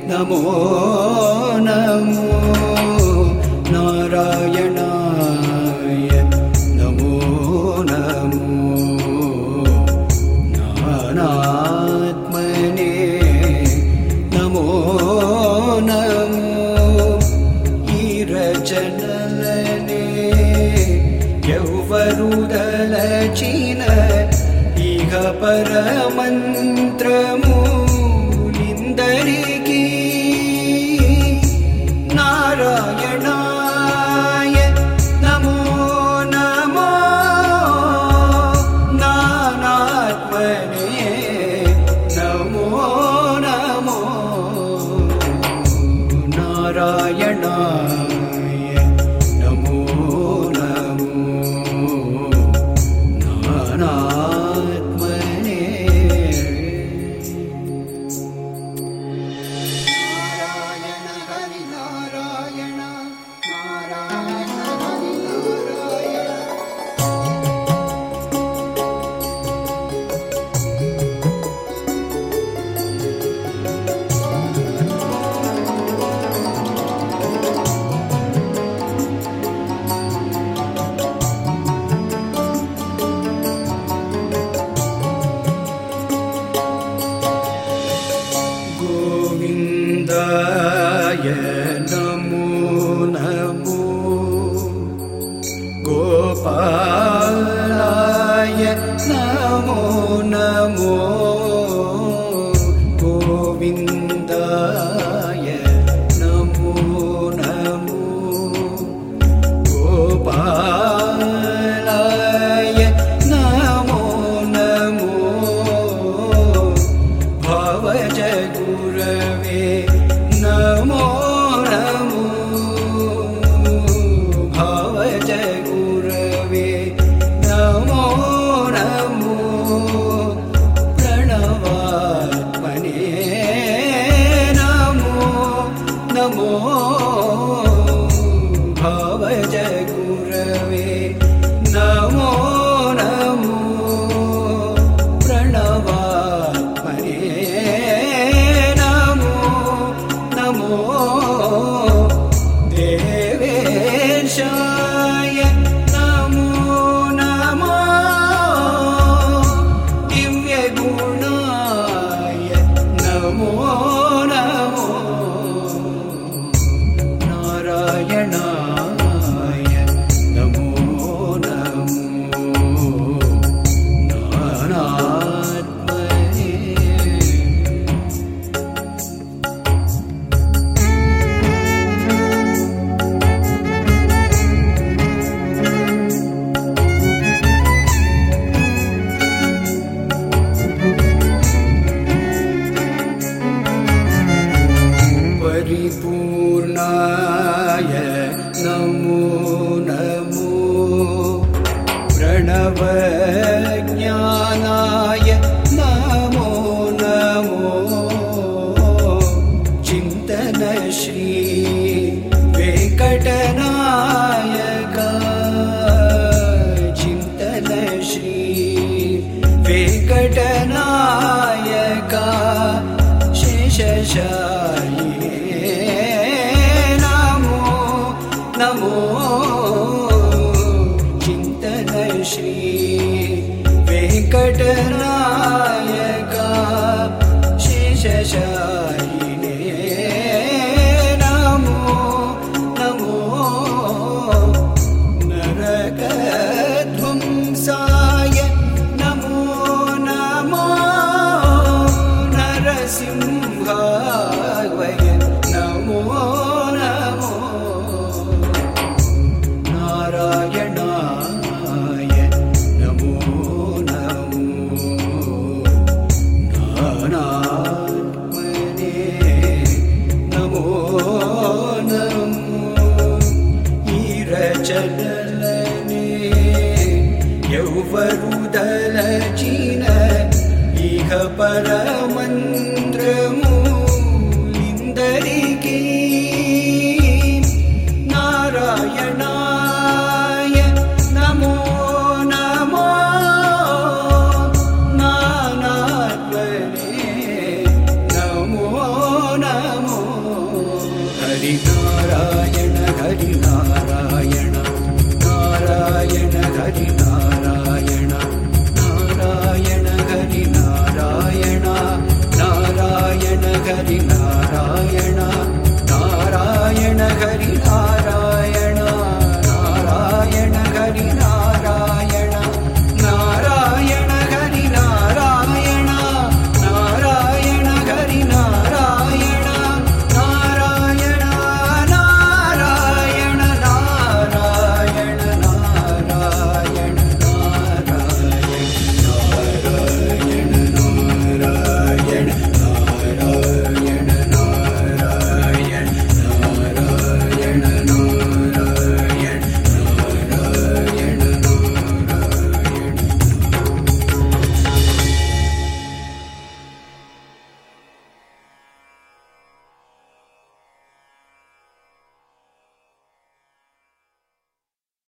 ನಮೋ ನಮೋ ನಾರಾಯಣಾಯ ನಮೋ ನಮೋ ಜ್ಞಾನಾತ್ಮನೇ ನಮೋ ನಮೋ ಈರಜನಲನೆ ಯೌವರುದಲಚಿನ ಇಹ ಪರಮಂತ್ರಮೂಲಿಂದರಿಕಿ ನಾರಾಯಣಾಯ ನಮೋ ನಮೋ ನಾನಾತ್ಮನೇ ನಮೋ ನಮೋ ನಾರಾಯಣಾಯ ನಮೋ ನಮೋ ನಾನಾತ್ಮನೇ ನಾರಾಯಣ ಹರಿ ನಾರಾಯಣ ನಾರಾಯಣ ಹರಿ ನಾರಾಯಣ ಗೋವಿಂದಾಯ ನಮೋ ನಮೋ ಗೋಪಾಲಾಯ ನಮೋ ನಮೋ ಗೋವಿಂದಾಯ ನಮೋ ನಮೋ ಗೋಪಾಲಾಯ ನಮೋ ನಮೋ ಭವಜ ಗುರವೇ ನಮೋ ನಮೋ ಭವಜ ಗುರವೇ ನಮೋ ನಮೋ ಪ್ರಣವಾತ್ಮನೇ ನಮೋ ನಮೋ ಭವಜ ಗುರವೇ ನಮೋ ನಮೋ ಪ್ರಣವಾತ್ಮನೇ ನಮೋ ನಮೋ ದೇವೇಶಾಯ ನಮೋ ನಮೋ ದಿವ್ಯ ಗುಣಾಯ ನಮೋ ನಮೋ ನಾರಾಯಣಾಯ ನಮೋ ನಮೋ ನಾನಾತ್ಮನೇ ಪರಿಪೂರ್ಣಾಯ ನಮೋ ನಮೋ ಪ್ರಣವಜ್ಞಾನಾಯ ನಮೋ ನಮೋ ಚಿಂತನ ಶ್ರೀ ವೆಂಕಟನಾಯಕ ಚಿಂತನ ಶ್ರೀ ವೆಂಕಟನಾಯಕ ಶೇಷಶಾಯಿ ನಮೋ ಚಿಂತನ ಶ್ರೀ ವೆಂಕಟನಾಯಕ ಶೇಷಶಾಯಿನೇ ನಮೋ ನಮೋ ನರಕಧ್ವಂಸಾಯ ನಮೋ ನಮೋ ನರಸಿಂಹಾಯ हरिनाम